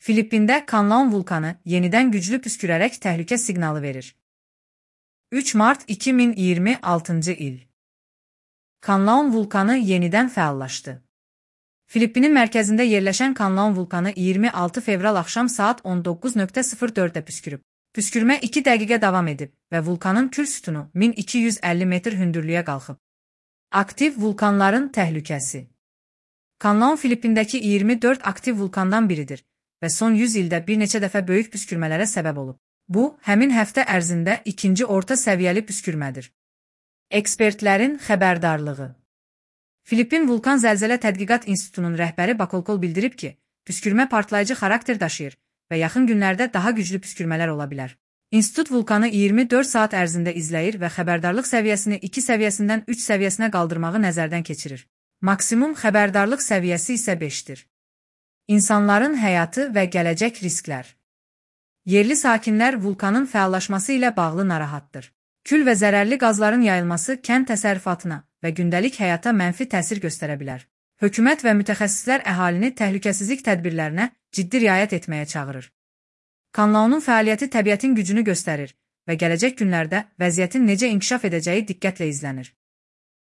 Filippində Canlaon vulkanı yenidən güclü püskürərək təhlükə siqnalı verir. 3 mart 2026-cı il. Canlaon vulkanı yenidən fəallaşdı. Filippinin mərkəzində yerləşən Canlaon vulkanı 26 fevral axşam saat 19:04-də püskürüb. Püskürmə 2 dəqiqə davam edib və vulkanın kül sütunu 1250 metr hündürlüyə qalxıb. Aktiv vulkanların təhlükəsi. Canlaon Filippindəki 24 aktiv vulkandan biridir və son 100 ildə bir neçə dəfə böyük püskürmələrə səbəb olub. Bu, həmin həftə ərzində ikinci orta səviyyəli püskürmədir. Ekspertlərin xəbərdarlığı. Filippin Vulkan Zəlzələ Tədqiqat İnstitutunun rəhbəri Bacolcol bildirib ki, püskürmə partlayıcı xarakter daşıyır və yaxın günlərdə daha güclü püskürmələr ola bilər. İnstitut vulkanı 24 saat ərzində izləyir və xəbərdarlıq səviyyəsini 2 səviyyəsindən 3 səviyyəsinə qaldırmağı nəzərdən keçirir. Maksimum xəbərdarlıq səviyyəsi isə 5-dir. İnsanların həyatı və gələcək risklər. Yerli sakinlər vulkanın fəallaşması ilə bağlı narahatdır. Kül və zərərli qazların yayılması kənd təsərrüfatına və gündəlik həyata mənfi təsir göstərə bilər. Hökumət və mütəxəssislər əhalini təhlükəsizlik tədbirlərinə ciddi riayət etməyə çağırır. Canlaonun fəaliyyəti təbiətin gücünü göstərir və gələcək günlərdə vəziyyətin necə inkişaf edəcəyi diqqətlə izlənir.